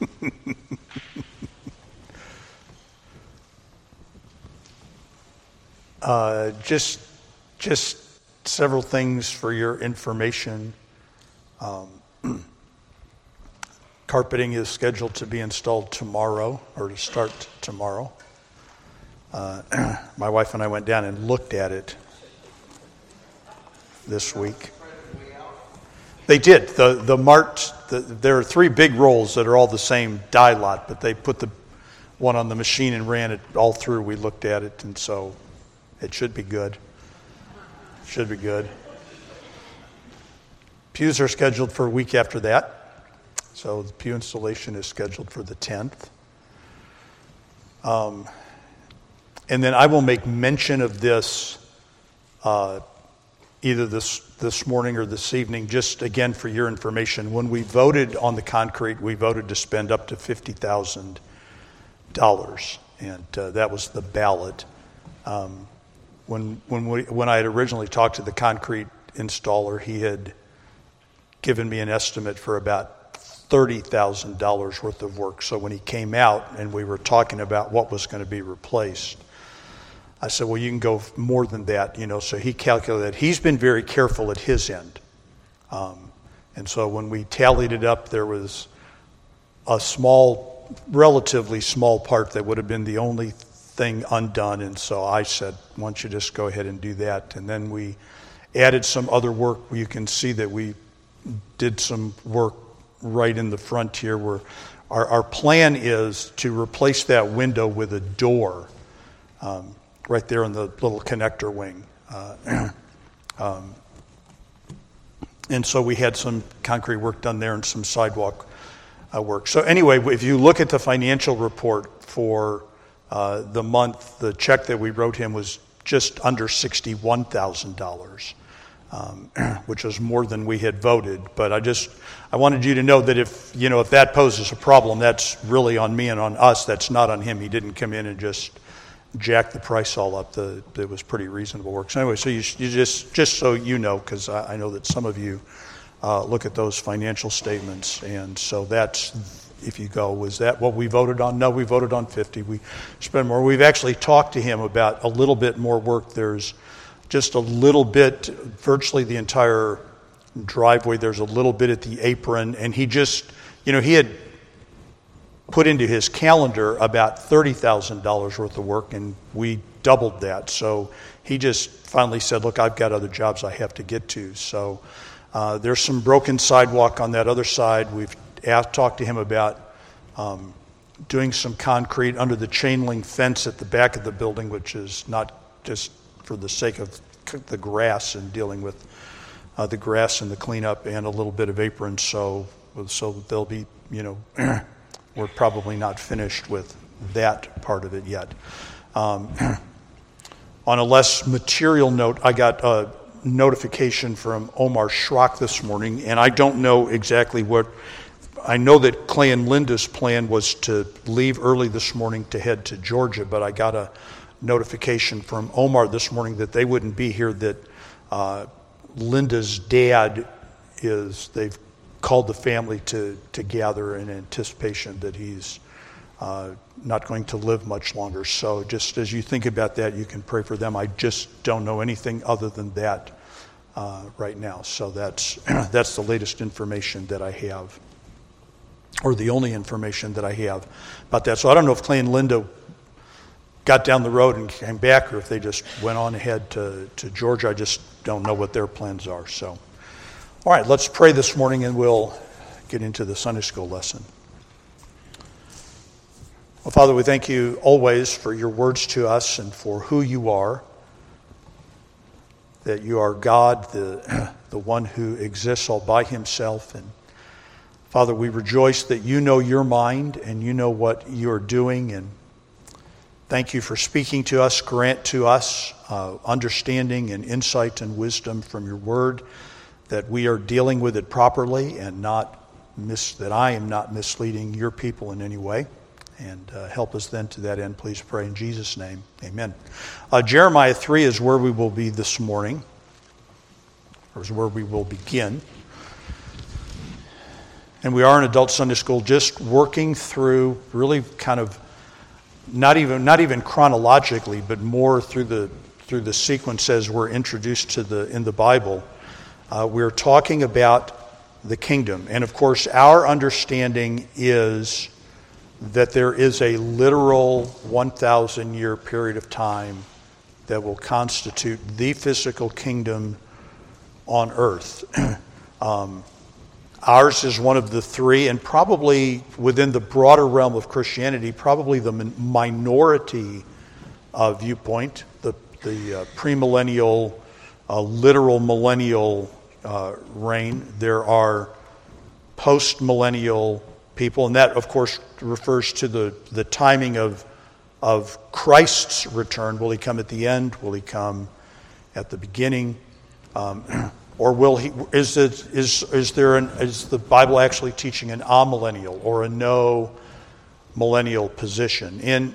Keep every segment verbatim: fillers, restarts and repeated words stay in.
uh, just, just several things for your information. Um, carpeting is scheduled to be installed tomorrow, or to start tomorrow. Uh, my wife and I went down and looked at it this week. They did. The the mart, the, there are three big rolls that are all the same dye lot, but they put the one on the machine and ran it all through. We looked at it, and so it should be good. Should be good. Pews are scheduled for a week after that. So the pew installation is scheduled for the tenth. Um, and then I will make mention of this uh, either this this morning or this evening, just again for your information. When we voted on the concrete, we voted to spend up to fifty thousand dollars, and uh, that was the ballot. Um, when when we when I had originally talked to the concrete installer, he had given me an estimate for about thirty thousand dollars worth of work. So when he came out and we were talking about what was going to be replaced, I said, well, you can go more than that, you know. So he calculated. He's been very careful at his end. Um, and so when we tallied it up, there was a small, relatively small part that would have been the only thing undone. And so I said, why don't you just go ahead and do that? And then we added some other work. You can see that we did some work right in the front here where our, our plan is to replace that window with a door. Um, right there in the little connector wing. Uh, um, and so we had some concrete work done there and some sidewalk uh, work. So anyway, if you look at the financial report for uh, the month, the check that we wrote him was just under sixty-one thousand dollars, um, which was more than we had voted. But I just, I wanted you to know that if, you know, if that poses a problem, that's really on me and on us. That's not on him. He didn't come in and just jack the price all up. The it was pretty reasonable work. So anyway, so you, you just just so you know, because I, I know that some of you uh, look at those financial statements, and so that's, if you go, was that what we voted on? No, we voted on fifty. We spent more. We've actually talked to him about a little bit more work. There's just a little bit, virtually the entire driveway. There's a little bit at the apron, and he just, you know, he had put into his calendar about thirty thousand dollars worth of work, and we doubled that. So he just finally said, look, I've got other jobs I have to get to. So uh, there's some broken sidewalk on that other side. We've asked, talked to him about um, doing some concrete under the chain link fence at the back of the building, which is not just for the sake of the grass and dealing with uh, the grass and the cleanup, and a little bit of apron. So, so they'll be, you know, we're probably not finished with that part of it yet. Um, on a less material note, I got a notification from Omar Schrock this morning, and I don't know exactly what. I know that Clay and Linda's plan was to leave early this morning to head to Georgia, but I got a notification from Omar this morning that they wouldn't be here, that uh, Linda's dad is, they've called the family to, to gather in anticipation that he's uh, not going to live much longer. So just as you think about that, you can pray for them. I just don't know anything other than that uh, right now. So that's that's the latest information that I have, or the only information that I have about that. So I don't know if Clay and Linda got down the road and came back, or if they just went on ahead to, to Georgia. I just don't know what their plans are. So. All right, let's pray this morning, and we'll get into the Sunday school lesson. Well, Father, we thank you always for your words to us and for who you are, that you are God, the, the one who exists all by himself. And Father, we rejoice that you know your mind and you know what you're doing. And thank you for speaking to us. Grant to us uh, understanding and insight and wisdom from your word, that we are dealing with it properly and not mis- that I am not misleading your people in any way. And uh, help us then to that end, please pray in Jesus' name. Amen. Uh, Jeremiah three is where we will be this morning, or is where we will begin. and we are in adult Sunday school, just working through really kind of not even not even chronologically, but more through the through the sequence as we're introduced to the in the Bible. Uh, we're talking about the kingdom, and of course, our understanding is that there is a literal one thousand year period of time that will constitute the physical kingdom on earth. um, ours is one of the three, and probably within the broader realm of Christianity, probably the min- minority uh, viewpoint, the, the uh, premillennial, uh, literal millennial uh, reign. There are post-millennial people, and that, of course, refers to the, the timing of of Christ's return. Will he come at the end? Will he come at the beginning? Um, or will he? Is it is is there an is the Bible actually teaching an amillennial or a no millennial position? And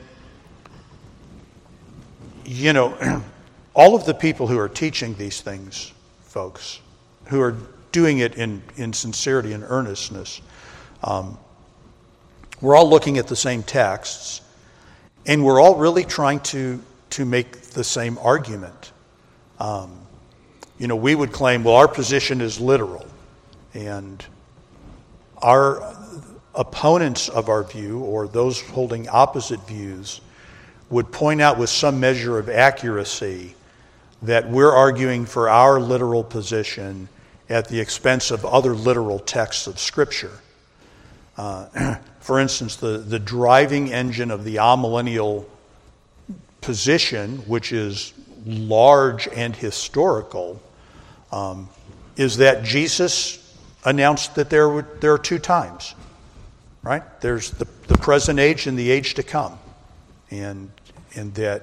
you know, all of the people who are teaching these things, folks, who are doing it in in sincerity and earnestness, um, we're all looking at the same texts. And we're all really trying to, to make the same argument. Um, you know, we would claim, well, our position is literal. And our opponents of our view, or those holding opposite views, would point out with some measure of accuracy that we're arguing for our literal position at the expense of other literal texts of Scripture. Uh, for instance, the, the driving engine of the amillennial position, which is large and historical, um, is that Jesus announced that there were, there are two times, right? There's the, the present age and the age to come, and and that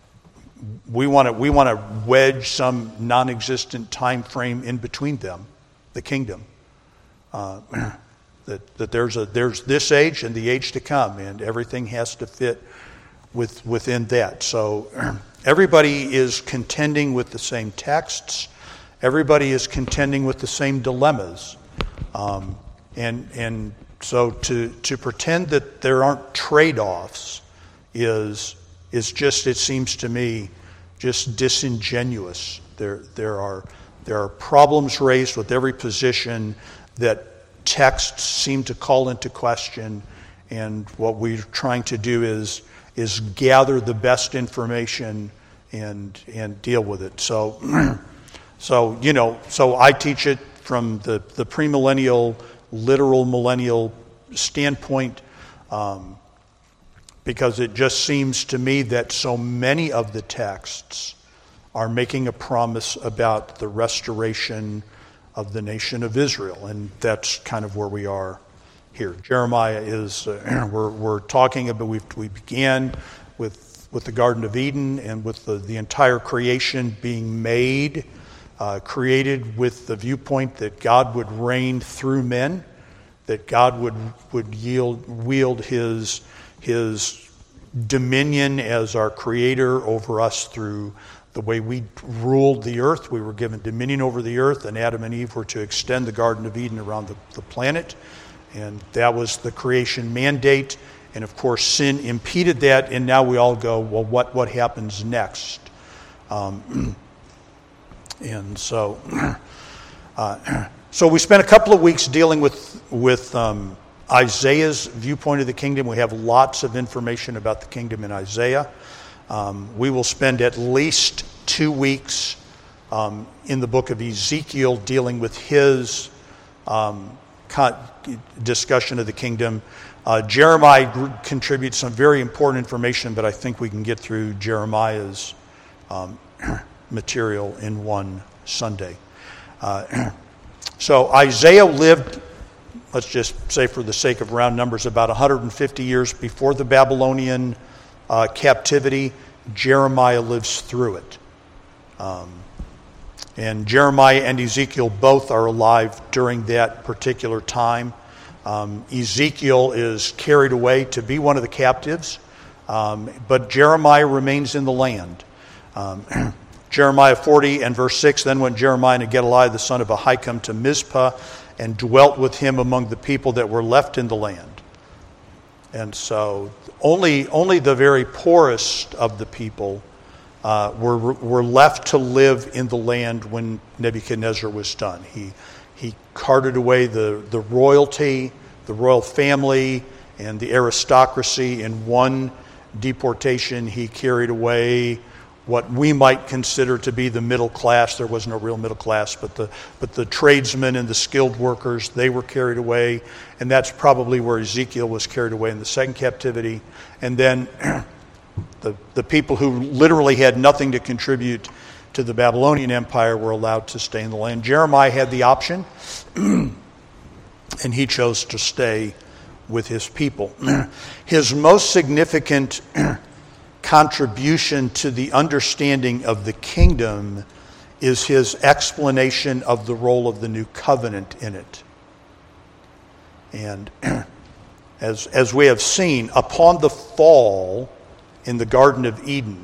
we want to we want to wedge some non-existent time frame in between them, the kingdom. Uh, That, that there's a there's this age and the age to come, and everything has to fit with within that. So everybody is contending with the same texts. Everybody is contending with the same dilemmas, um, and and so to to pretend that there aren't trade-offs is is just, it seems to me, just disingenuous. There there are there are problems raised with every position that texts seem to call into question, and what we're trying to do is is gather the best information and and deal with it. So, so you know, so I teach it from the the premillennial, literal millennial standpoint, um, because it just seems to me that so many of the texts are making a promise about the restoration of the nation of Israel, and that's kind of where we are here. Jeremiah is uh, we're we're talking about we we began with with the Garden of Eden and with the, the entire creation being made, uh, created with the viewpoint that God would reign through men, that God would would yield wield his his dominion as our creator over us through the way we ruled the earth. We were given dominion over the earth, and Adam and Eve were to extend the Garden of Eden around the, the planet. And that was the creation mandate. And of course, sin impeded that, and now we all go, well, what, what happens next? Um, and so uh, so we spent a couple of weeks dealing with, with um, Isaiah's viewpoint of the kingdom. We have lots of information about the kingdom in Isaiah. Um, we will spend at least two weeks um, in the book of Ezekiel dealing with his um, con- discussion of the kingdom. Uh, Jeremiah gr- contributes some very important information, but I think we can get through Jeremiah's um, material in one Sunday. Uh, so Isaiah lived, let's just say for the sake of round numbers, about one hundred fifty years before the Babylonian Uh, captivity. Jeremiah lives through it. Um, and Jeremiah and Ezekiel both are alive during that particular time. Um, Ezekiel is carried away to be one of the captives, um, but Jeremiah remains in the land. Um, Jeremiah forty and verse six, then went Jeremiah and Gedaliah the son of Ahikam to Mizpah, and dwelt with him among the people that were left in the land. And so only, only the very poorest of the people uh, were, were left to live in the land when Nebuchadnezzar was done. He, he carted away the, the royalty, the royal family, and the aristocracy. In one deportation, he carried away what we might consider to be the middle class. There was no real middle class, but the but the tradesmen and the skilled workers, they were carried away. And that's probably where Ezekiel was carried away in the second captivity. And then the, the people who literally had nothing to contribute to the Babylonian Empire were allowed to stay in the land. Jeremiah had the option, and he chose to stay with his people. His most significant contribution to the understanding of the kingdom is his explanation of the role of the new covenant in it. And as, as we have seen, upon the fall in the Garden of Eden,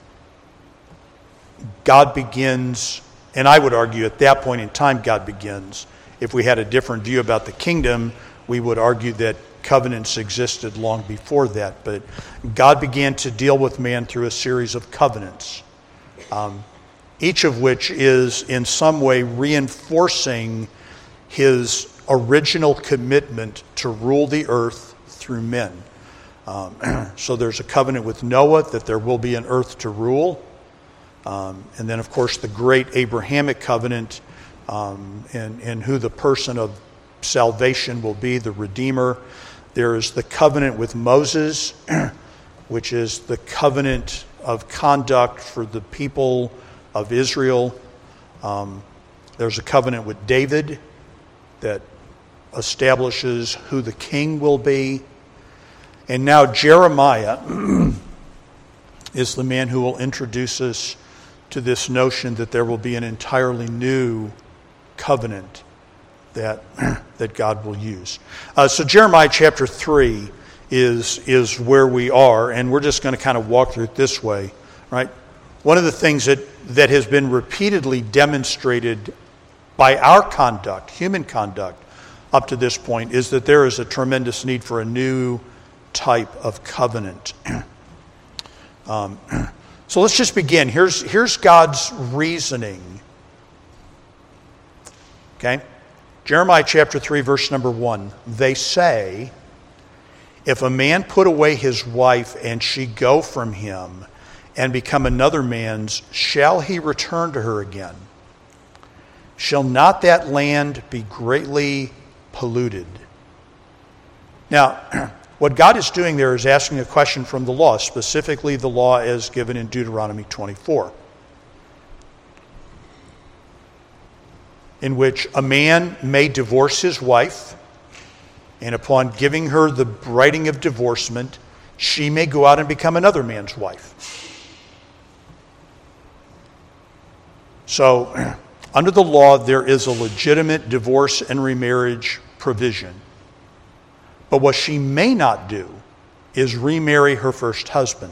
God begins, and I would argue at that point in time God begins. If we had a different view about the kingdom, we would argue that covenants existed long before that. But God began to deal with man through a series of covenants, um, each of which is in some way reinforcing his original commitment to rule the earth through men. Um, so there's a covenant with Noah that there will be an earth to rule. Um, and then, of course, the great Abrahamic covenant, um, and, and who the person of salvation will be, the Redeemer. There is the covenant with Moses, which is the covenant of conduct for the people of Israel. Um, there's a covenant with David that establishes who the king will be. And now Jeremiah is the man who will introduce us to this notion that there will be an entirely new covenant that that God will use. Uh, so Jeremiah chapter three is is where we are, and we're just going to kind of walk through it this way, right? One of the things that, that has been repeatedly demonstrated by our conduct, human conduct, up to this point, is that there is a tremendous need for a new type of covenant. um, so let's just begin. Here's here's God's reasoning. Okay? Jeremiah chapter three, verse number one. They say, if a man put away his wife and she go from him and become another man's, shall he return to her again? Shall not that land be greatly polluted? Now, what God is doing there is asking a question from the law, specifically the law as given in Deuteronomy twenty-four. In which a man may divorce his wife, and upon giving her the writing of divorcement, she may go out and become another man's wife. So, under the law, there is a legitimate divorce and remarriage provision. But what she may not do is remarry her first husband.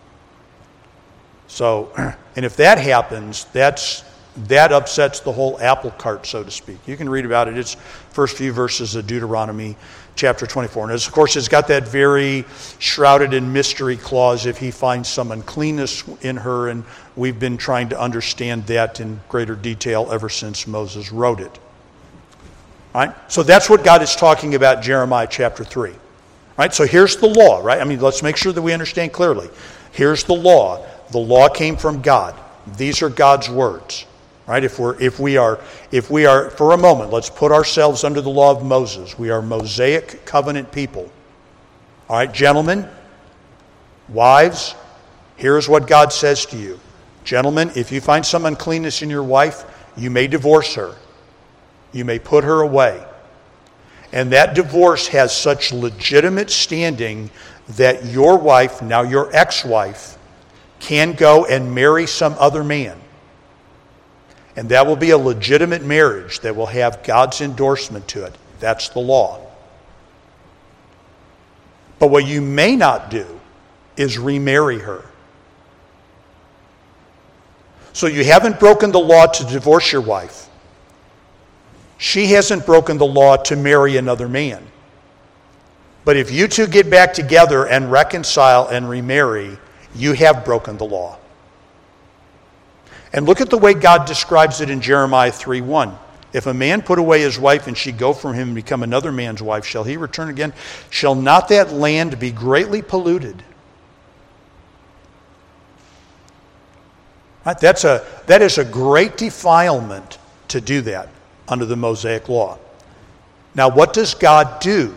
So, and if that happens, that's That upsets the whole apple cart, so to speak. You can read about it. It's first few verses of Deuteronomy chapter twenty-four. And of course, it's got that very shrouded in mystery clause, if he finds some uncleanness in her, and we've been trying to understand that in greater detail ever since Moses wrote it. All right? So that's what God is talking about, Jeremiah chapter three. All right? So here's the law, right? I mean, let's make sure that we understand clearly. Here's the law. The law came from God. These are God's words. Right? If we're if we are if we are for a moment, let's put ourselves under the law of Moses. We are Mosaic covenant people. All right, gentlemen, wives, here's what God says to you. Gentlemen, if you find some uncleanness in your wife, you may divorce her. You may put her away. And that divorce has such legitimate standing that your wife, now your ex-wife, can go and marry some other man. And that will be a legitimate marriage that will have God's endorsement to it. That's the law. But what you may not do is remarry her. So you haven't broken the law to divorce your wife. She hasn't broken the law to marry another man. But if you two get back together and reconcile and remarry, you have broken the law. And look at the way God describes it in Jeremiah three one. If a man put away his wife and she go from him and become another man's wife, shall he return again? Shall not that land be greatly polluted? Right? That's a, that is a great defilement to do that under the Mosaic law. Now, what does God do?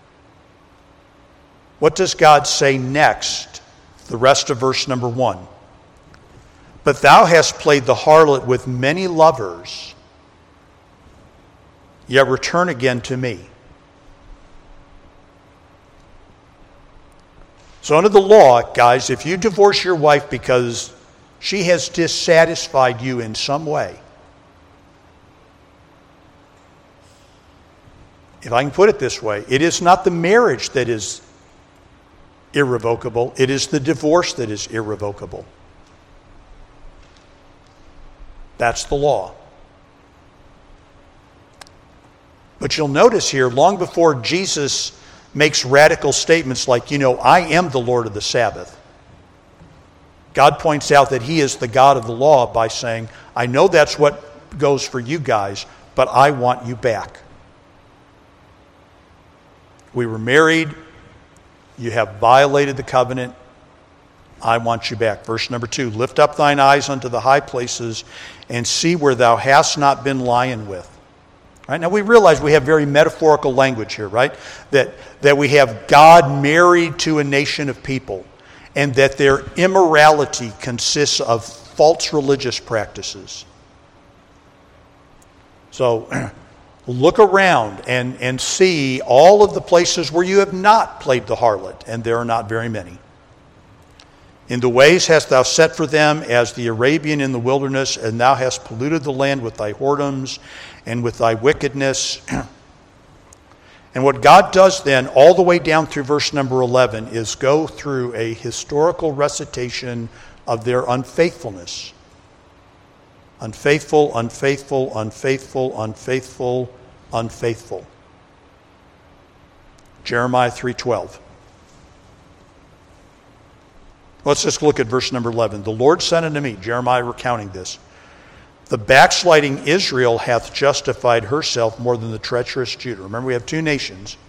What does God say next? The rest of verse number one. But thou hast played the harlot with many lovers, yet return again to me. So under the law, guys, if you divorce your wife because she has dissatisfied you in some way, if I can put it this way, it is not the marriage that is irrevocable, it is the divorce that is irrevocable. That's the law. But you'll notice here, long before Jesus makes radical statements like, you know, I am the Lord of the Sabbath, God points out that he is the God of the law by saying, I know that's what goes for you guys, but I want you back. We were married. You have violated the covenant. I want you back. Verse number two, lift up thine eyes unto the high places and see where thou hast not been lying with. Right? Now we realize we have very metaphorical language here, right? That, that we have God married to a nation of people and that their immorality consists of false religious practices. So look around and, and see all of the places where you have not played the harlot, and there are not very many. In the ways hast thou set for them as the Arabian in the wilderness, and thou hast polluted the land with thy whoredoms and with thy wickedness. And what God does then, all the way down through verse number eleven, is go through a historical recitation of their unfaithfulness. Unfaithful, unfaithful, unfaithful, unfaithful, unfaithful. Jeremiah three twelve. Let's just look at verse number eleven. The Lord said unto me, Jeremiah recounting this, the backsliding Israel hath justified herself more than the treacherous Judah. Remember, we have two nations.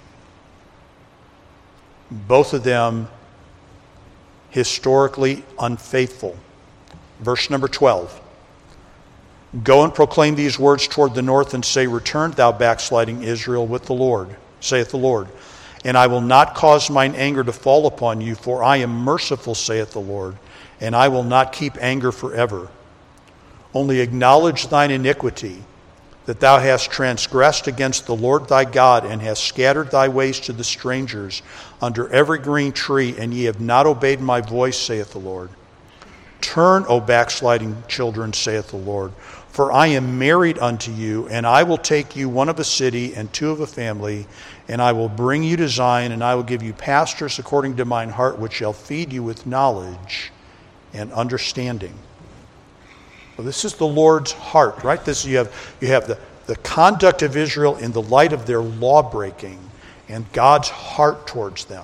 Both of them historically unfaithful. Verse number twelve. Go and proclaim these words toward the north and say, return, thou backsliding Israel, with the Lord, saith the Lord. And I will not cause mine anger to fall upon you, for I am merciful, saith the Lord, and I will not keep anger forever. Only acknowledge thine iniquity, that thou hast transgressed against the Lord thy God, and hast scattered thy ways to the strangers under every green tree, and ye have not obeyed my voice, saith the Lord. Turn, O backsliding children, saith the Lord, for I am married unto you, and I will take you one of a city and two of a family, and I will bring you to Zion, and I will give you pastors according to mine heart, which shall feed you with knowledge and understanding. Well, this is the Lord's heart, right? This you have you have the, the conduct of Israel in the light of their law breaking and God's heart towards them.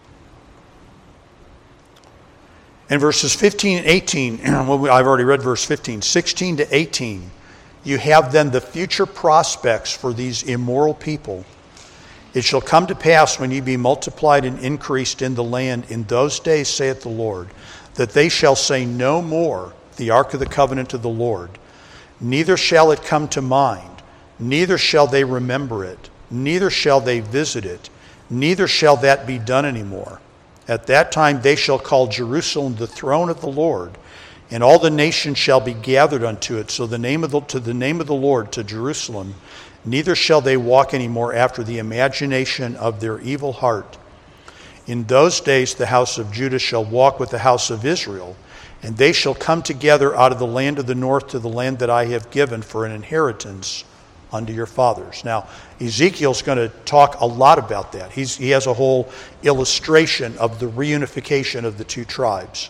In verses fifteen and eighteen, well, I've already read verse fifteen, sixteen to eighteen, you have then the future prospects for these immoral people. It shall come to pass when ye be multiplied and increased in the land in those days, saith the Lord, that they shall say no more, the ark of the covenant of the Lord. Neither shall it come to mind, neither shall they remember it, neither shall they visit it, neither shall that be done anymore. At that time they shall call Jerusalem the throne of the Lord, and all the nations shall be gathered unto it. So the name of the, to the name of the Lord, to Jerusalem, neither shall they walk any more after the imagination of their evil heart. In those days the house of Judah shall walk with the house of Israel, and they shall come together out of the land of the north to the land that I have given for an inheritance unto your fathers. Now, Ezekiel's going to talk a lot about that. He's, he has a whole illustration of the reunification of the two tribes.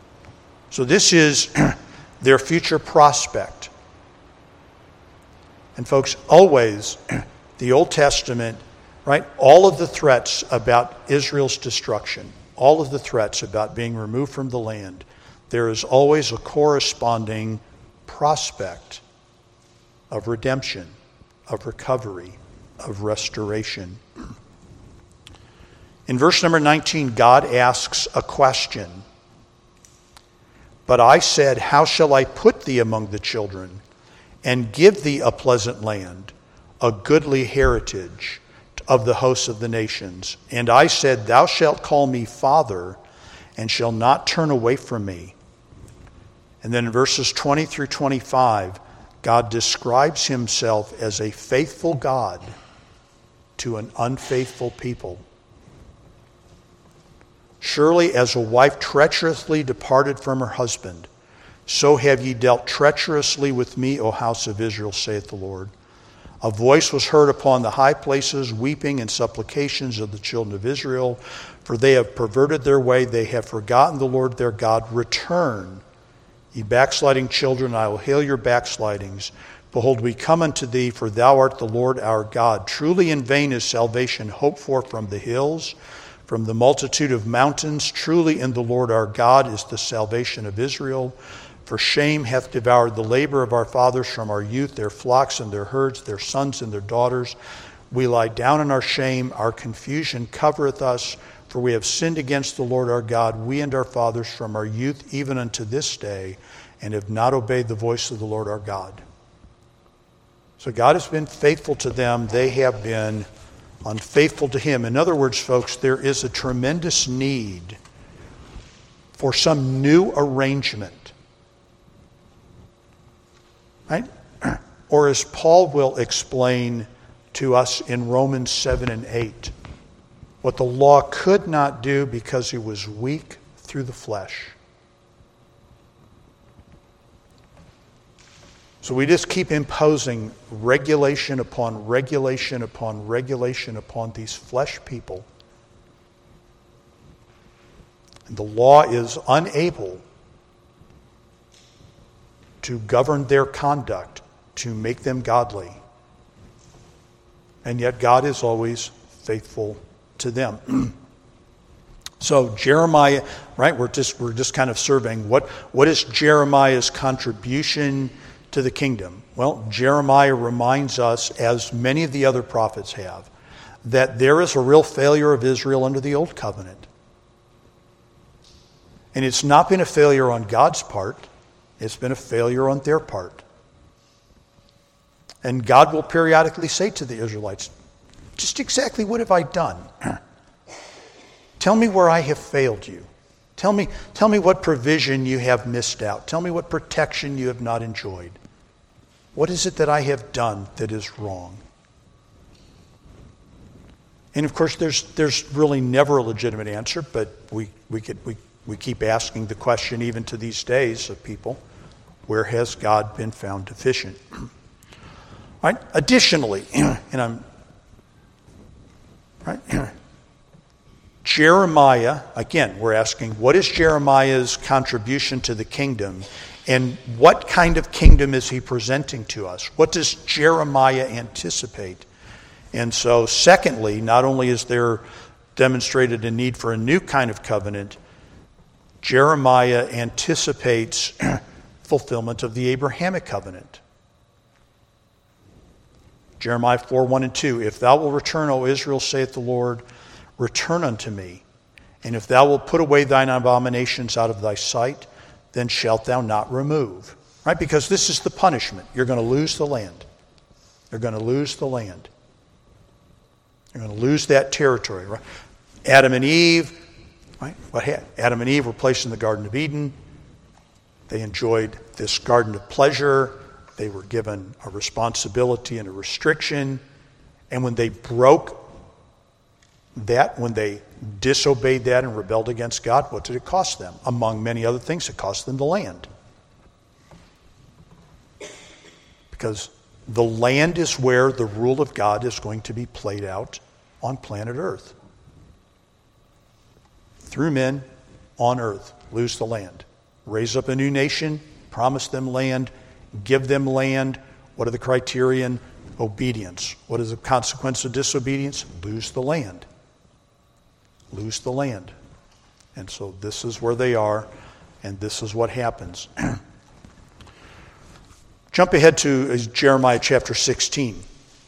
So this is their future prospect. And folks, always, the Old Testament, right, all of the threats about Israel's destruction, all of the threats about being removed from the land, there is always a corresponding prospect of redemption, of recovery, of restoration. In verse number nineteen, God asks a question. But I said, how shall I put thee among the children, and give thee a pleasant land, a goodly heritage of the hosts of the nations? And I said, thou shalt call me Father, and shall not turn away from me. And then in verses twenty through twenty-five, God describes himself as a faithful God to an unfaithful people. Surely as a wife treacherously departed from her husband, so have ye dealt treacherously with me, O house of Israel, saith the Lord. A voice was heard upon the high places, weeping and supplications of the children of Israel, for they have perverted their way, they have forgotten the Lord their God. Return, ye backsliding children, I will heal your backslidings. Behold, we come unto thee, for thou art the Lord our God. Truly in vain is salvation hoped for from the hills, from the multitude of mountains. Truly in the Lord our God is the salvation of Israel. For shame hath devoured the labor of our fathers from our youth, their flocks and their herds, their sons and their daughters. We lie down in our shame, our confusion covereth us, for we have sinned against the Lord our God, we and our fathers from our youth even unto this day, and have not obeyed the voice of the Lord our God. So God has been faithful to them, they have been unfaithful to him. In other words, folks, there is a tremendous need for some new arrangement. Right? Or as Paul will explain to us in Romans seven and eight, what the law could not do because it was weak through the flesh. So we just keep imposing regulation upon regulation upon regulation upon these flesh people. And the law is unable to govern their conduct, to make them godly. And yet God is always faithful to them. So Jeremiah, right, we're just we're just kind of surveying what, what is Jeremiah's contribution to the kingdom? Well, Jeremiah reminds us, as many of the other prophets have, that there is a real failure of Israel under the old covenant. And it's not been a failure on God's part, it's been a failure on their part. And God will periodically say to the Israelites, just exactly what have I done? Tell me where I have failed you. Tell me, tell me what provision you have missed out. Tell me what protection you have not enjoyed. What is it that I have done that is wrong? And of course, there's there's really never a legitimate answer, but we we could we, we keep asking the question even to these days of people, where has God been found deficient? Right? Additionally, and I'm right. Jeremiah, again, we're asking, what is Jeremiah's contribution to the kingdom? And what kind of kingdom is he presenting to us? What does Jeremiah anticipate? And so, secondly, not only is there demonstrated a need for a new kind of covenant, Jeremiah anticipates fulfillment of the Abrahamic covenant. Jeremiah four, one and two, if thou wilt return, O Israel, saith the Lord, return unto me. And if thou wilt put away thine abominations out of thy sight, then shalt thou not remove. Right? Because this is the punishment. You're going to lose the land. You're going to lose the land. You're going to lose that territory. Right? Adam and Eve, right? What happened? Adam and Eve were placed in the Garden of Eden. They enjoyed this garden of pleasure. They were given a responsibility and a restriction. And when they broke that, when they disobeyed that and rebelled against God, what did it cost them? Among many other things, it cost them the land. Because the land is where the rule of God is going to be played out on planet Earth. Through men on earth, lose the land. Raise up a new nation, promise them land, give them land, What are the criterion? Obedience. What is the consequence of disobedience? Lose the land. Lose the land. And so this is where they are, and this is what happens. Jump ahead to Jeremiah chapter sixteen.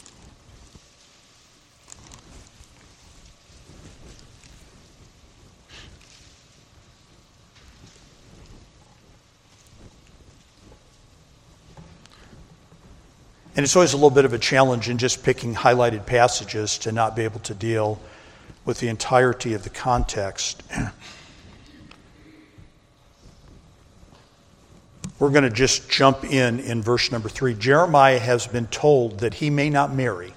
And it's always a little bit of a challenge in just picking highlighted passages to not be able to deal with the entirety of the context. We're going to just jump in in verse number three. Jeremiah has been told that he may not marry.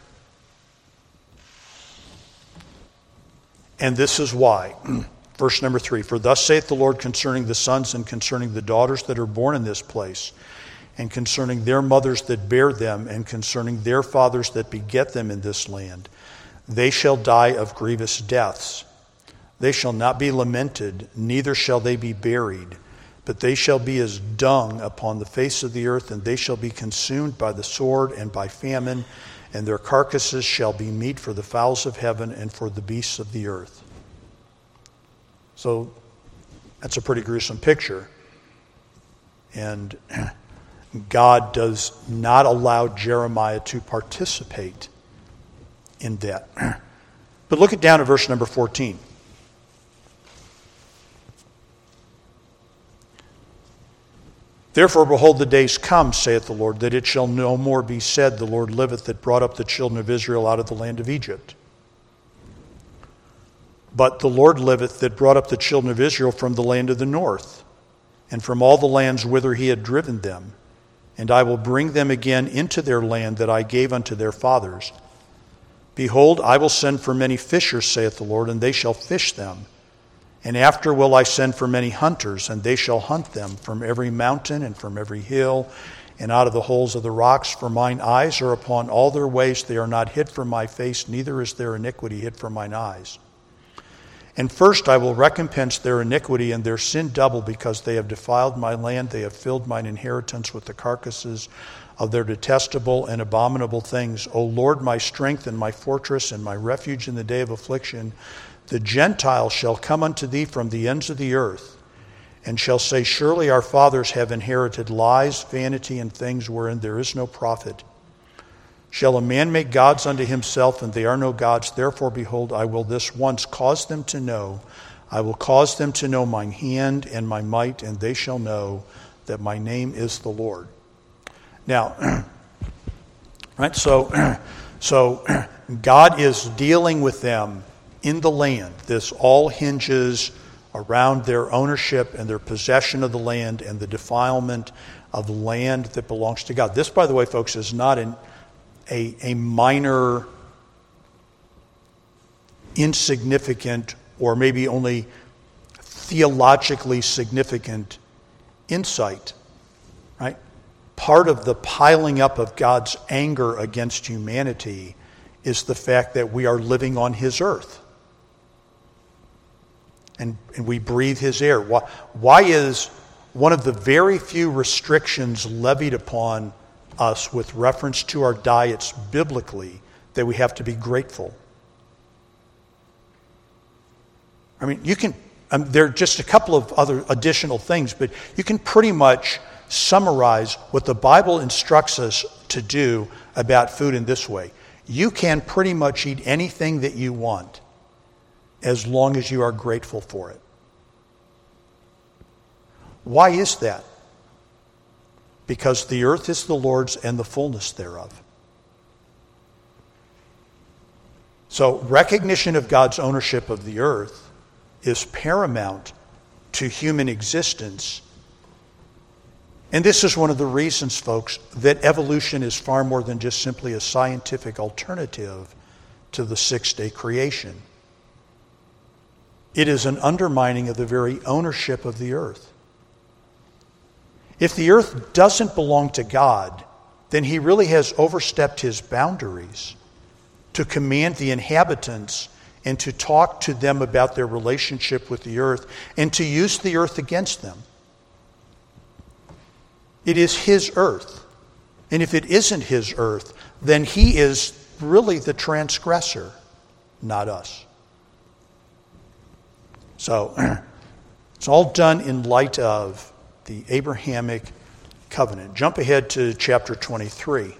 And this is why. Verse number three, for thus saith the Lord concerning the sons and concerning the daughters that are born in this place, and concerning their mothers that bear them, and concerning their fathers that beget them in this land. They shall die of grievous deaths. They shall not be lamented, neither shall they be buried, but they shall be as dung upon the face of the earth, and they shall be consumed by the sword and by famine, and their carcasses shall be meat for the fowls of heaven and for the beasts of the earth. So that's a pretty gruesome picture. And God does not allow Jeremiah to participate in that. But look it down at verse number fourteen. Therefore, behold, the days come, saith the Lord, that it shall no more be said, the Lord liveth, that brought up the children of Israel out of the land of Egypt. But the Lord liveth, that brought up the children of Israel from the land of the north, and from all the lands whither he had driven them. And I will bring them again into their land that I gave unto their fathers. Behold, I will send for many fishers, saith the Lord, and they shall fish them. And after will I send for many hunters, and they shall hunt them from every mountain and from every hill, and out of the holes of the rocks. For mine eyes are upon all their ways. They are not hid from my face, neither is their iniquity hid from mine eyes. And first I will recompense their iniquity and their sin double, because they have defiled my land. They have filled mine inheritance with the carcasses of their detestable and abominable things. O Lord, my strength and my fortress and my refuge in the day of affliction, the Gentiles shall come unto thee from the ends of the earth, and shall say, surely our fathers have inherited lies, vanity, and things wherein there is no profit. Shall a man make gods unto himself, and they are no gods? Therefore, behold, I will this once cause them to know. I will cause them to know mine hand and my might, and they shall know that my name is the Lord. Now, right, so, so God is dealing with them in the land. This all hinges around their ownership and their possession of the land and the defilement of land that belongs to God. This, by the way, folks, is not an A, a minor, insignificant, or maybe only theologically significant insight, right? Part of the piling up of God's anger against humanity is the fact that we are living on his earth. And, and we breathe his air. Why, why is one of the very few restrictions levied upon us with reference to our diets biblically that we have to be grateful? I mean, you can, um, there are just a couple of other additional things, but you can pretty much summarize what the Bible instructs us to do about food in this way. You can pretty much eat anything that you want as long as you are grateful for it. Why is that? Because the earth is the Lord's and the fullness thereof. So recognition of God's ownership of the earth is paramount to human existence. And this is one of the reasons, folks, that evolution is far more than just simply a scientific alternative to the six-day creation. It is an undermining of the very ownership of the earth. If the earth doesn't belong to God, then he really has overstepped his boundaries to command the inhabitants and to talk to them about their relationship with the earth and to use the earth against them. It is his earth. And if it isn't his earth, then he is really the transgressor, not us. So it's all done in light of the Abrahamic covenant. Jump ahead to chapter twenty-three.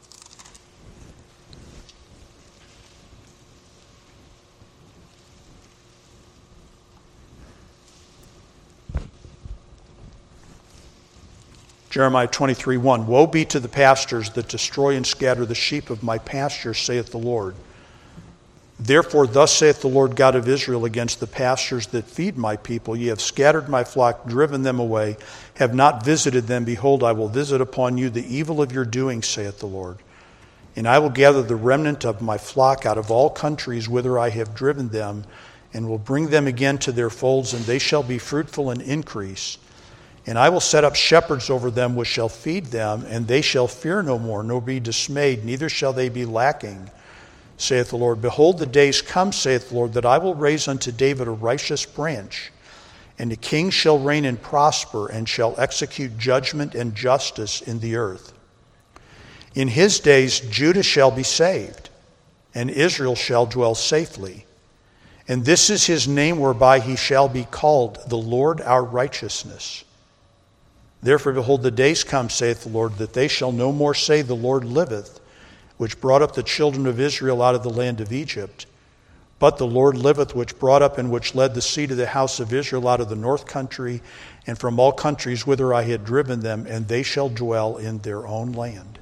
Jeremiah twenty-three, one. Woe be to the pastors that destroy and scatter the sheep of my pasture, saith the Lord. Therefore thus saith the Lord God of Israel against the pastors that feed my people, ye have scattered my flock, driven them away, have not visited them. Behold, I will visit upon you the evil of your doing, saith the Lord. And I will gather the remnant of my flock out of all countries whither I have driven them, and will bring them again to their folds, and they shall be fruitful and increase. And I will set up shepherds over them which shall feed them, and they shall fear no more, nor be dismayed, neither shall they be lacking, saith the Lord. Behold, the days come, saith the Lord, that I will raise unto David a righteous branch, and the king shall reign and prosper, and shall execute judgment and justice in the earth. In his days Judah shall be saved, and Israel shall dwell safely. And this is his name whereby he shall be called, the Lord our righteousness. Therefore, behold, the days come, saith the Lord, that they shall no more say, the Lord liveth, which brought up the children of Israel out of the land of Egypt. But the Lord liveth, which brought up and which led the seed of the house of Israel out of the north country, and from all countries whither I had driven them, and they shall dwell in their own land.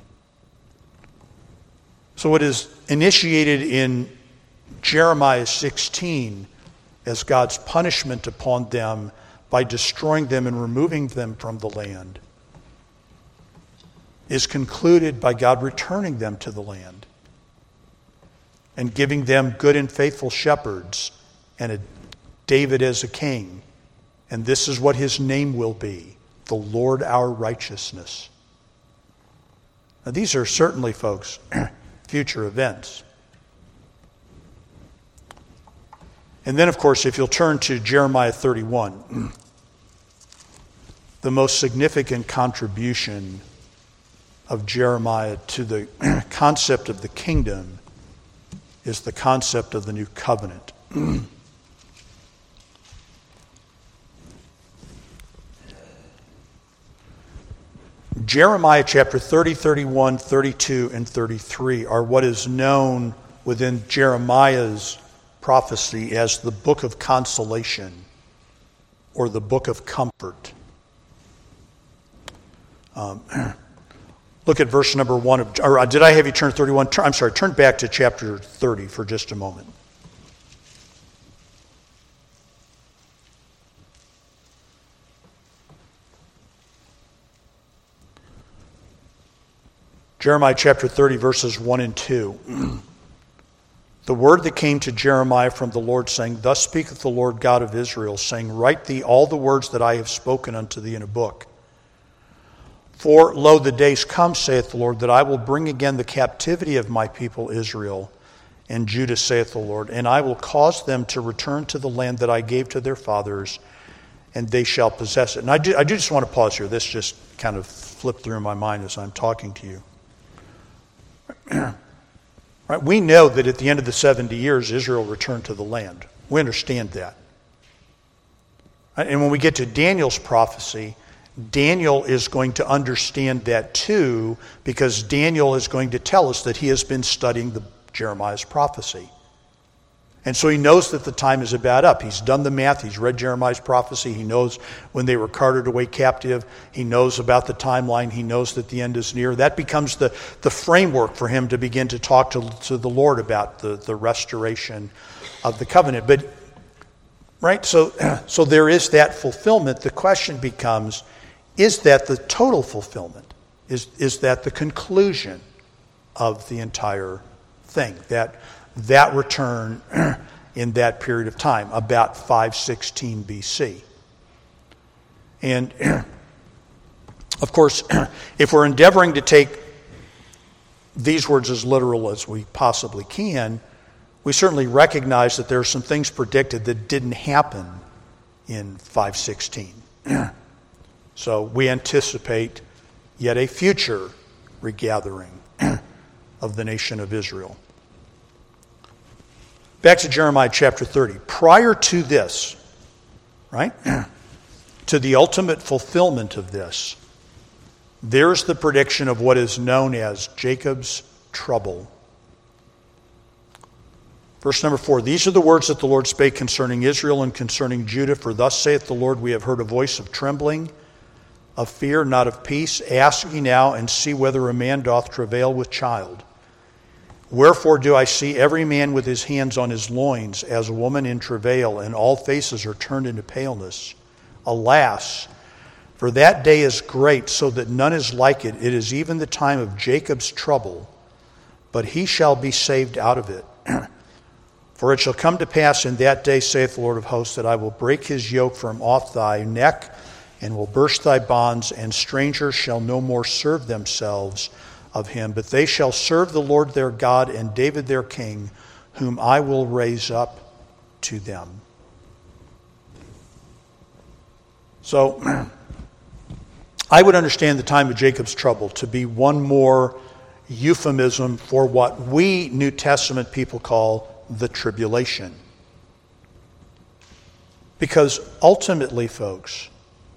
So it is initiated in Jeremiah sixteen as God's punishment upon them by destroying them and removing them from the land, is concluded by God returning them to the land and giving them good and faithful shepherds and a David as a king. And this is what his name will be, the Lord our righteousness. Now these are certainly, folks, future events. And then, of course, if you'll turn to Jeremiah thirty-one, the most significant contribution of Jeremiah to the concept of the kingdom is the concept of the new covenant. Jeremiah chapter thirty, thirty-one, thirty-two, and thirty-three are what is known within Jeremiah's prophecy as the book of consolation or the book of comfort. Um, look at verse number one of, or did I have you turn thirty-one? Turn, I'm sorry, turn back to chapter thirty for just a moment. Jeremiah chapter thirty, verses one and two. The word that came to Jeremiah from the Lord, saying, Thus speaketh the Lord God of Israel, saying, Write thee all the words that I have spoken unto thee in a book. For, lo, the days come, saith the Lord, that I will bring again the captivity of my people Israel and Judah, saith the Lord, and I will cause them to return to the land that I gave to their fathers, and they shall possess it. And I do, I do just want to pause here. This just kind of flipped through my mind as I'm talking to you. Right? We know that at the end of the seventy years, Israel returned to the land. We understand that. And when we get to Daniel's prophecy, Daniel is going to understand that too, because Daniel is going to tell us that he has been studying the Jeremiah's prophecy. And so he knows that the time is about up. He's done the math. He's read Jeremiah's prophecy. He knows when they were carted away captive. He knows about the timeline. He knows that the end is near. That becomes the, the framework for him to begin to talk to, to the Lord about the, the restoration of the covenant. But, right, so, so there is that fulfillment. The question becomes, is that the total fulfillment? Is, is that the conclusion of the entire thing? That that return in that period of time, about five sixteen B C. And, of course, if we're endeavoring to take these words as literal as we possibly can, we certainly recognize that there are some things predicted that didn't happen in five sixteen. So we anticipate yet a future regathering of the nation of Israel. Back to Jeremiah chapter thirty. Prior to this, right, to the ultimate fulfillment of this, there's the prediction of what is known as Jacob's trouble. Verse number four, these are the words that the Lord spake concerning Israel and concerning Judah. For thus saith the Lord, we have heard a voice of trembling, of fear, not of peace. Ask ye now, and see whether a man doth travail with child. Wherefore do I see every man with his hands on his loins, as a woman in travail, and all faces are turned into paleness. Alas, for that day is great, so that none is like it. It is even the time of Jacob's trouble, but he shall be saved out of it. For it shall come to pass in that day, saith the Lord of hosts, that I will break his yoke from off thy neck, and will burst thy bonds, and strangers shall no more serve themselves of him, but they shall serve the Lord their God and David their king, whom I will raise up to them. So, I would understand the time of Jacob's trouble to be one more euphemism for what we New Testament people call the tribulation. Because ultimately, folks,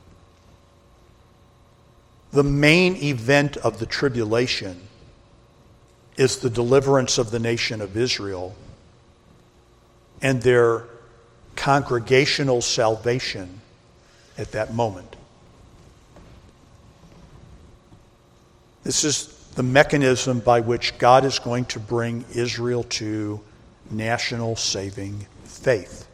the main event of the tribulation is the deliverance of the nation of Israel and their congregational salvation at that moment. This is the mechanism by which God is going to bring Israel to national saving faith.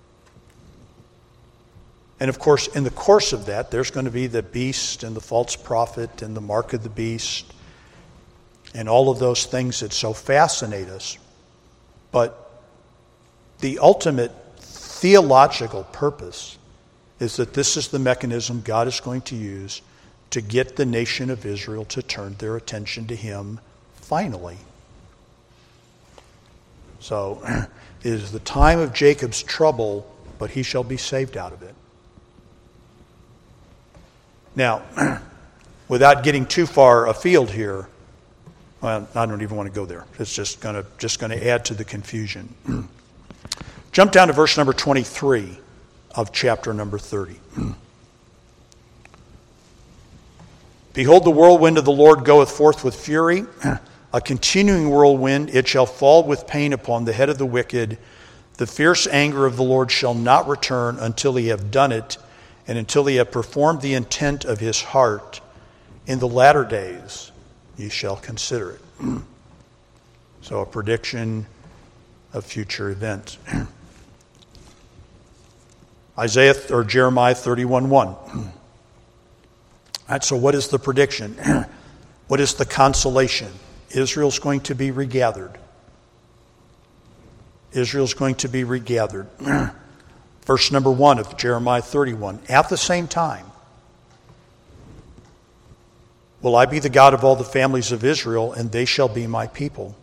And of course, in the course of that, there's going to be the beast and the false prophet and the mark of the beast and all of those things that so fascinate us. But the ultimate theological purpose is that this is the mechanism God is going to use to get the nation of Israel to turn their attention to him finally. So, it is the time of Jacob's trouble, but he shall be saved out of it. Now, without getting too far afield here, well, I don't even want to go there. It's just going to just going to add to the confusion. Jump down to verse number twenty-three of chapter number thirty. Behold, the whirlwind of the Lord goeth forth with fury, a continuing whirlwind. It shall fall with pain upon the head of the wicked. The fierce anger of the Lord shall not return until he have done it, and until he have performed the intent of his heart. In the latter days ye shall consider it. So a prediction of future events. Isaiah or Jeremiah thirty-one one. Right, so what is the prediction? What is the consolation? Israel's going to be regathered. Israel's going to be regathered. Verse number one of Jeremiah thirty-one. At the same time, will I be the God of all the families of Israel, and they shall be my people.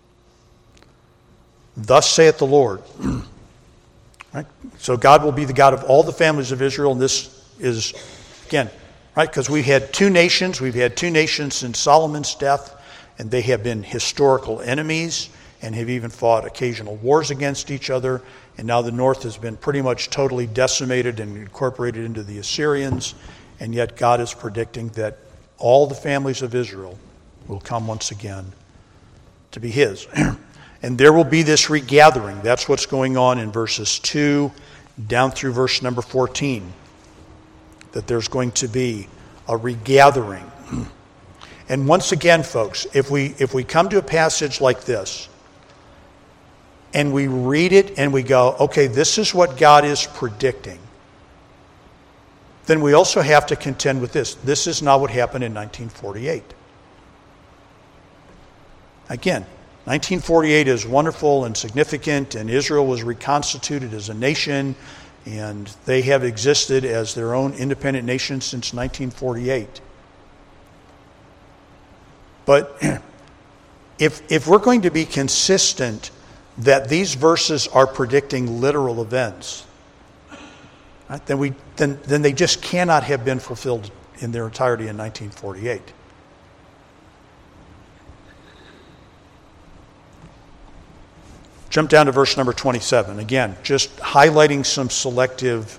Thus saith the Lord. Right? So God will be the God of all the families of Israel, and this is, again, right, because we've had two nations. We've had two nations since Solomon's death, and they have been historical enemies and have even fought occasional wars against each other. And now the north has been pretty much totally decimated and incorporated into the Assyrians. And yet God is predicting that all the families of Israel will come once again to be his. And there will be this regathering. That's what's going on in verses two down through verse number fourteen. That there's going to be a regathering. And once again, folks, if we if we come to a passage like this, and we read it and we go, okay, this is what God is predicting, then we also have to contend with this. This is not what happened in nineteen forty-eight. Again, nineteen forty-eight is wonderful and significant, and Israel was reconstituted as a nation, and they have existed as their own independent nation since nineteen forty-eight. But if if we're going to be consistent that these verses are predicting literal events, right, then we then then they just cannot have been fulfilled in their entirety in nineteen forty-eight. Jump down to verse number twenty-seven. Again, just highlighting some selective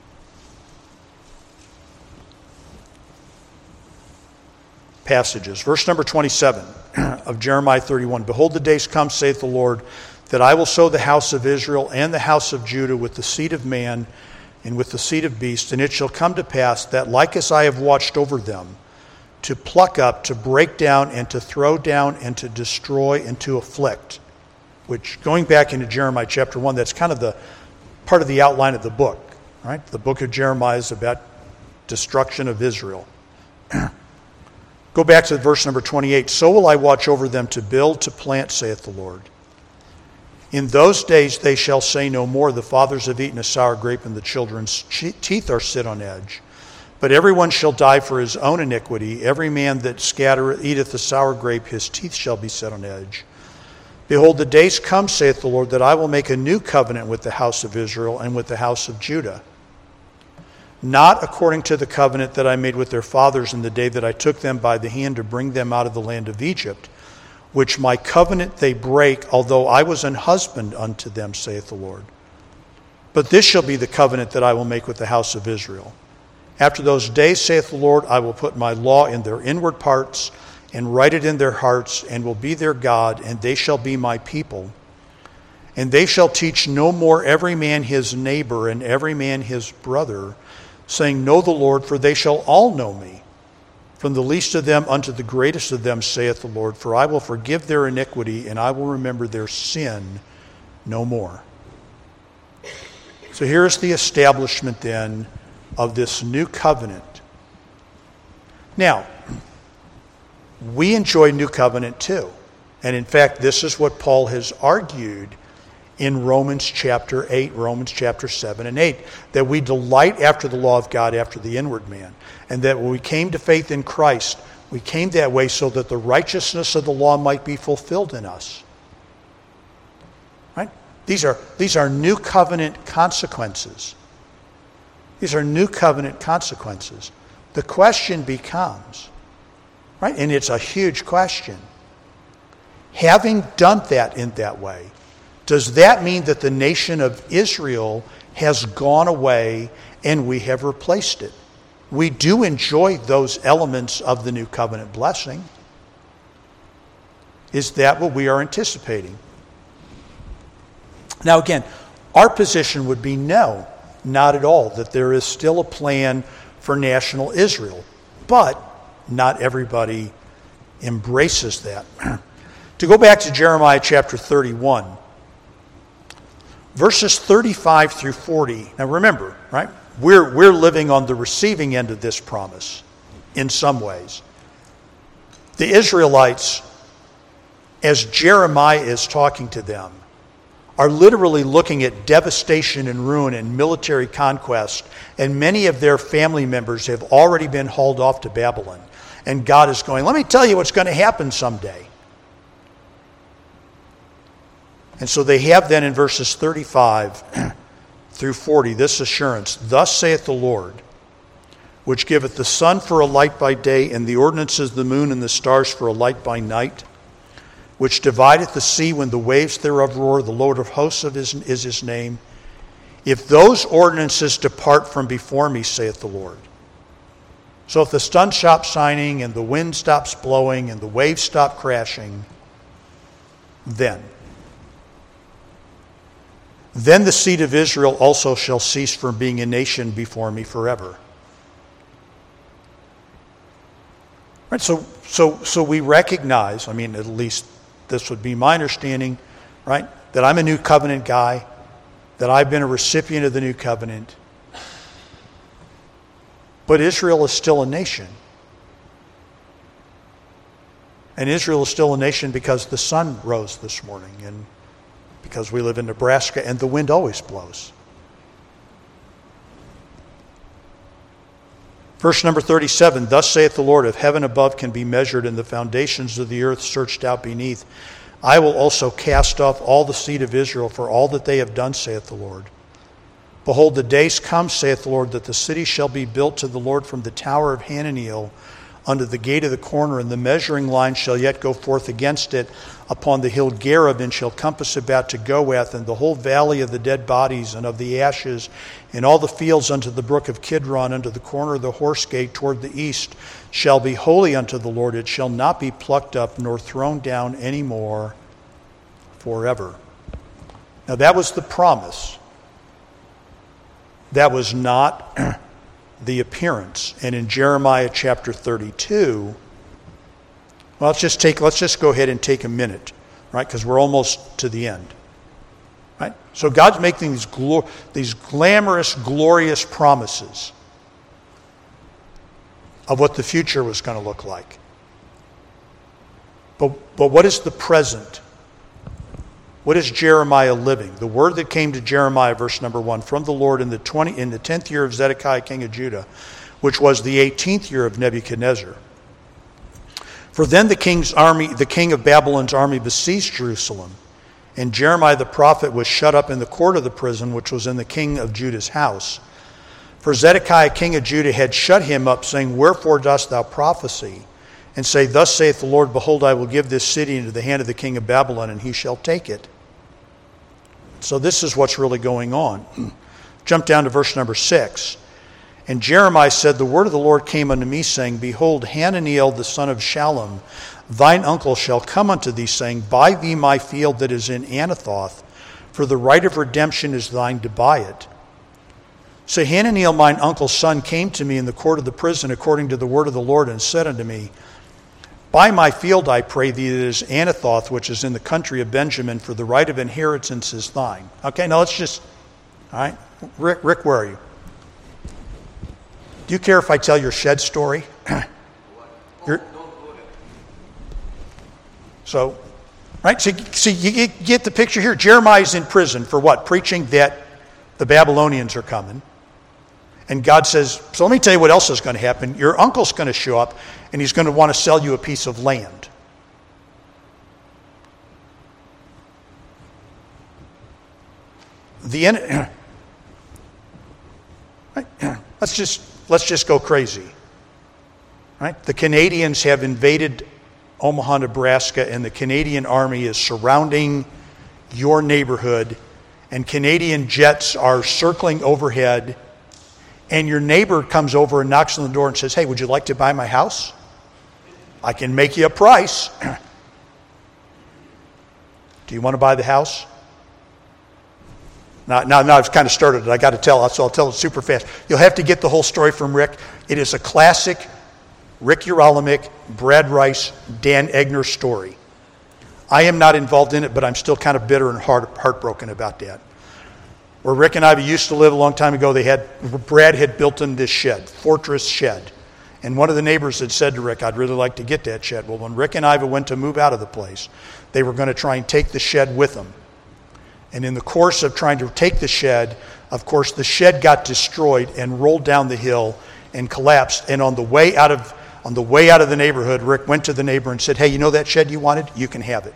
passages. Verse number twenty-seven of Jeremiah thirty-one. Behold, the days come, saith the Lord, that I will sow the house of Israel and the house of Judah with the seed of man and with the seed of beast, and it shall come to pass that, like as I have watched over them, to pluck up, to break down, and to throw down, and to destroy, and to afflict. Which, going back into Jeremiah chapter one, that's kind of the part of the outline of the book. Right? The book of Jeremiah is about destruction of Israel. Go back to verse number twenty-eight. So will I watch over them to build, to plant, saith the Lord. In those days they shall say no more, the fathers have eaten a sour grape, and the children's teeth are set on edge. But everyone shall die for his own iniquity. Every man that scattereth, eateth the sour grape, his teeth shall be set on edge. Behold, the days come, saith the Lord, that I will make a new covenant with the house of Israel and with the house of Judah. Not according to the covenant that I made with their fathers in the day that I took them by the hand to bring them out of the land of Egypt, which my covenant they break, although I was an husband unto them, saith the Lord. But this shall be the covenant that I will make with the house of Israel. After those days, saith the Lord, I will put my law in their inward parts, and write it in their hearts, and will be their God, and they shall be my people. And they shall teach no more every man his neighbor and every man his brother, saying, Know the Lord, for they shall all know me, from the least of them unto the greatest of them, saith the Lord. For I will forgive their iniquity, and I will remember their sin no more. So here's the establishment then of this new covenant. Now, we enjoy new covenant too. And in fact, this is what Paul has argued in Romans chapter eight, Romans chapter seven and eight, that we delight after the law of God, after the inward man. And that when we came to faith in Christ, we came that way so that the righteousness of the law might be fulfilled in us. Right? These are, these are new covenant consequences. These are new covenant consequences. The question becomes, right, and it's a huge question, having done that in that way, does that mean that the nation of Israel has gone away and we have replaced it? We do enjoy those elements of the new covenant blessing. Is that what we are anticipating? Now again, our position would be no, not at all, that there is still a plan for national Israel. But not everybody embraces that. To go back to Jeremiah chapter thirty-one, verses thirty-five through forty. Now remember, right? We're, we're living on the receiving end of this promise in some ways. The Israelites, as Jeremiah is talking to them, are literally looking at devastation and ruin and military conquest, and many of their family members have already been hauled off to Babylon. And God is going, let me tell you what's going to happen someday. And so they have then in verses thirty-five through forty this assurance, Thus saith the Lord, which giveth the sun for a light by day, and the ordinances the moon and the stars for a light by night, which divideth the sea when the waves thereof roar, the Lord of hosts of his, is his name. If those ordinances depart from before me, saith the Lord. So if the sun stops shining, and the wind stops blowing, and the waves stop crashing, then Then the seed of Israel also shall cease from being a nation before me forever. Right, so, so, so we recognize, I mean, at least this would be my understanding, right, that I'm a new covenant guy, that I've been a recipient of the new covenant. But Israel is still a nation. And Israel is still a nation because the sun rose this morning, and because we live in Nebraska and the wind always blows. Verse number thirty-seven, Thus saith the Lord, if heaven above can be measured and the foundations of the earth searched out beneath, I will also cast off all the seed of Israel for all that they have done, saith the Lord. Behold, the days come, saith the Lord, that the city shall be built to the Lord from the tower of Hananeel unto the gate of the corner, and the measuring line shall yet go forth against it upon the hill Gareb, and shall compass about to Goath, and the whole valley of the dead bodies and of the ashes, and all the fields unto the brook of Kidron, unto the corner of the horse gate toward the east, shall be holy unto the Lord. It shall not be plucked up nor thrown down any more forever. Now that was the promise. That was not the appearance. And in Jeremiah chapter thirty-two, well, let's just take let's just go ahead and take a minute, right? Because we're almost to the end. Right? So God's making these glor- these glamorous, glorious promises of what the future was going to look like. But but what is the present? What is Jeremiah living? The word that came to Jeremiah, verse number one, from the Lord in the twenty in the tenth year of Zedekiah, king of Judah, which was the eighteenth year of Nebuchadnezzar. For then the king's army, the king of Babylon's army, besieged Jerusalem, and Jeremiah the prophet was shut up in the court of the prison, which was in the king of Judah's house. For Zedekiah, king of Judah, had shut him up, saying, Wherefore dost thou prophesy? And say, Thus saith the Lord, Behold, I will give this city into the hand of the king of Babylon, and he shall take it. So this is what's really going on. Jump down to verse number six. And Jeremiah said, The word of the Lord came unto me, saying, Behold, Hananiel the son of Shallum, thine uncle, shall come unto thee, saying, Buy thee my field that is in Anathoth, for the right of redemption is thine to buy it. So Hananiel mine uncle's son came to me in the court of the prison according to the word of the Lord, and said unto me, Buy my field, I pray thee, that is Anathoth, which is in the country of Benjamin, for the right of inheritance is thine. Okay, now let's just, all right, Rick, Rick, where are you? Do you care if I tell your shed story? Your, so, right, so, so you get the picture here. Jeremiah's in prison for what? Preaching that the Babylonians are coming. And God says, so let me tell you what else is going to happen. Your uncle's going to show up, and he's going to want to sell you a piece of land. The end. Right? Let's just let's just go crazy. Right? The Canadians have invaded Omaha, Nebraska, and the Canadian Army is surrounding your neighborhood, and Canadian jets are circling overhead. And your neighbor comes over and knocks on the door and says, Hey, would you like to buy my house? I can make you a price. Do you want to buy the house? Now, now, now I've kind of started it. I got to tell, so I'll tell it super fast. You'll have to get the whole story from Rick. It is a classic Rick Uralamic, Brad Rice, Dan Egner story. I am not involved in it, but I'm still kind of bitter and heart, heartbroken about that. Where Rick and I used to live a long time ago, they had Brad had built in this shed, fortress shed. And one of the neighbors had said to Rick, I'd really like to get that shed. Well, when Rick and I went to move out of the place, they were going to try and take the shed with them. And in the course of trying to take the shed, of course, the shed got destroyed and rolled down the hill and collapsed. And on the way out of on the way out of the neighborhood, Rick went to the neighbor and said, Hey, you know that shed you wanted? You can have it.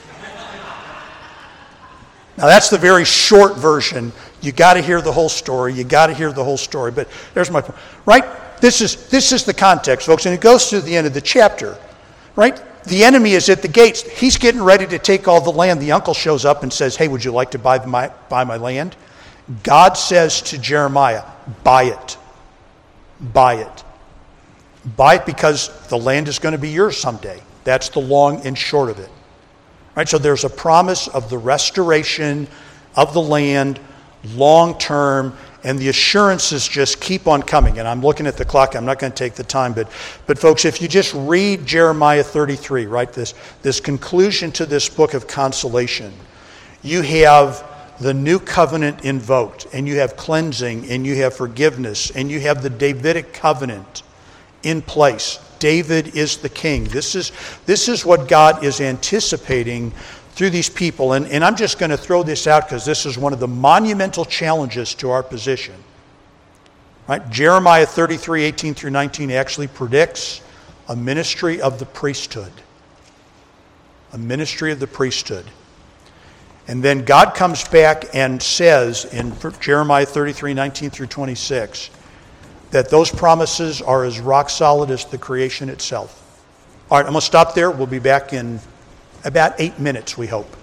Now, that's the very short version. You got to hear the whole story. You got to hear the whole story. But there's my point. Right? This is this is the context, folks. And it goes to the end of the chapter. Right? The enemy is at the gates. He's getting ready to take all the land. The uncle shows up and says, Hey, would you like to buy my, buy my land? God says to Jeremiah, Buy it. Buy it. Buy it because the land is going to be yours someday. That's the long and short of it. Right, so there's a promise of the restoration of the land long term, and the assurances just keep on coming. And I'm looking at the clock. I'm not going to take the time. But, but folks, if you just read Jeremiah thirty-three, right, this, this conclusion to this book of consolation, you have the new covenant invoked, and you have cleansing, and you have forgiveness, and you have the Davidic covenant in place. David is the king. This is this is what God is anticipating through these people. And, and I'm just going to throw this out because this is one of the monumental challenges to our position. Right? Jeremiah thirty-three, eighteen through nineteen actually predicts a ministry of the priesthood. A ministry of the priesthood. And then God comes back and says in Jeremiah thirty-three, nineteen through twenty-six, that those promises are as rock solid as the creation itself. All right, I'm going to stop there. We'll be back in about eight minutes, we hope.